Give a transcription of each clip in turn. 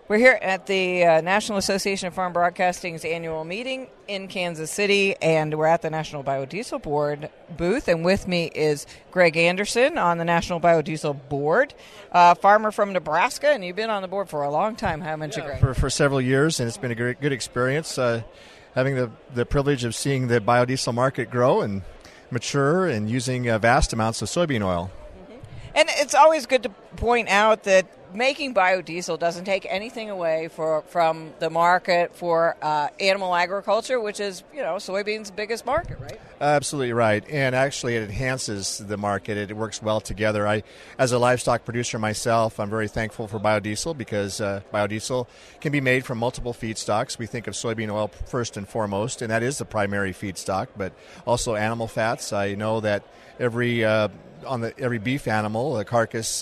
We're here at the National Association of Farm Broadcasting's annual meeting in Kansas City, and we're at the National Biodiesel Board booth, and with me is Greg Anderson on the National Biodiesel Board, farmer from Nebraska, and you've been on the board for a long time, haven't you, Greg? For several years, and it's been a good experience having the privilege of seeing the biodiesel market grow and mature and using vast amounts of soybean oil. And it's always good to point out that making biodiesel doesn't take anything away from the market for animal agriculture, which is, soybeans' biggest market, right? Absolutely right. And actually it enhances the market. It works well together. As a livestock producer myself, I'm very thankful for biodiesel because biodiesel can be made from multiple feedstocks. We think of soybean oil first and foremost, and that is the primary feedstock, but also animal fats. I know that every beef animal, a carcass,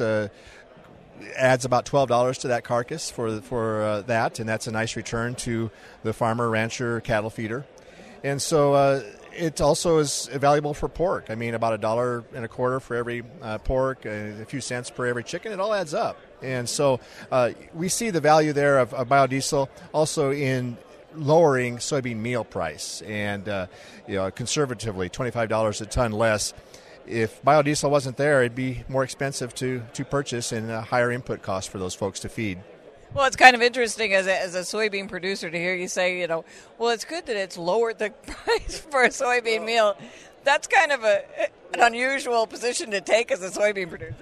adds about $12 to that carcass for that, and that's a nice return to the farmer, rancher, cattle feeder. And so it also is valuable for pork. I mean, about $1.25 for every pork, a few cents per every chicken. It all adds up. And so we see the value there of biodiesel also in lowering soybean meal price, and conservatively $25 a ton less. If biodiesel wasn't there, it'd be more expensive to purchase and a higher input cost for those folks to feed. Well, it's kind of interesting as a soybean producer to hear you say, it's good that it's lowered the price for a soybean meal. That's kind of an unusual position to take as a soybean producer.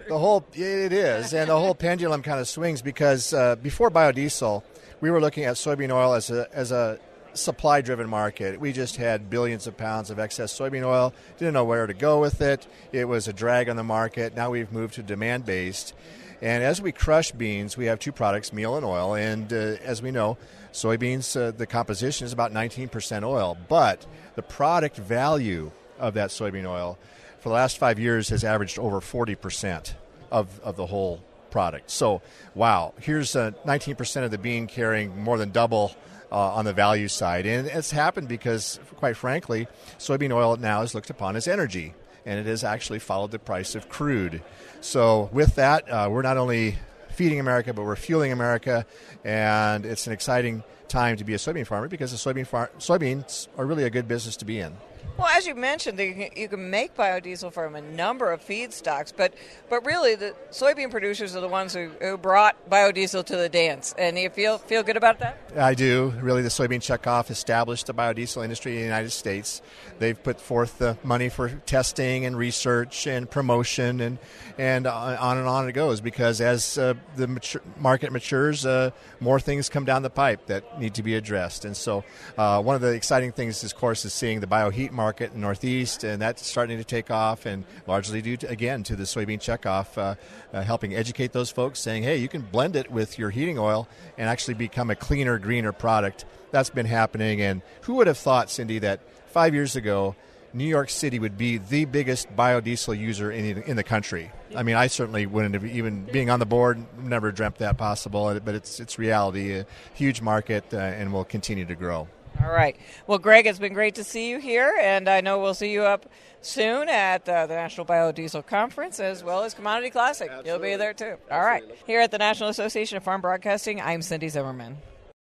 It is, and the whole pendulum kind of swings because before biodiesel, we were looking at soybean oil as a supply-driven market. We just had billions of pounds of excess soybean oil, didn't know where to go with it. It was a drag on the market. Now we've moved to demand-based. And as we crush beans, we have two products, meal and oil. And as we know, soybeans, the composition is about 19% oil. But the product value of that soybean oil for the last 5 years has averaged over 40% of the whole product. So, wow, here's 19% of the bean carrying more than double on the value side. And it's happened because, quite frankly, soybean oil now is looked upon as energy, and it has actually followed the price of crude. So with that, we're not only feeding America, but we're fueling America, and it's an exciting time to be a soybean farmer because soybeans are really a good business to be in. Well, as you mentioned, you can make biodiesel from a number of feedstocks, but really the soybean producers are the ones who brought biodiesel to the dance. And you feel good about that? I do. Really, the soybean checkoff established the biodiesel industry in the United States. They've put forth the money for testing and research and promotion, and on it goes, because as the market matures, more things come down the pipe that need to be addressed. And so one of the exciting things, of course, is seeing the bioheat market in the Northeast, and that's starting to take off, and largely due to the soybean checkoff, helping educate those folks, saying, hey, you can blend it with your heating oil and actually become a cleaner, greener product. That's been happening, and who would have thought, Cindy, that 5 years ago, New York City would be the biggest biodiesel user in the country. I mean, I certainly wouldn't have, even being on the board, never dreamt that possible, but it's reality, a huge market, and will continue to grow. All right. Well, Greg, it's been great to see you here, and I know we'll see you up soon at the National Biodiesel Conference as well as Commodity Classic. Absolutely. You'll be there, too. All right. Here at the National Association of Farm Broadcasting, I'm Cindy Zimmerman.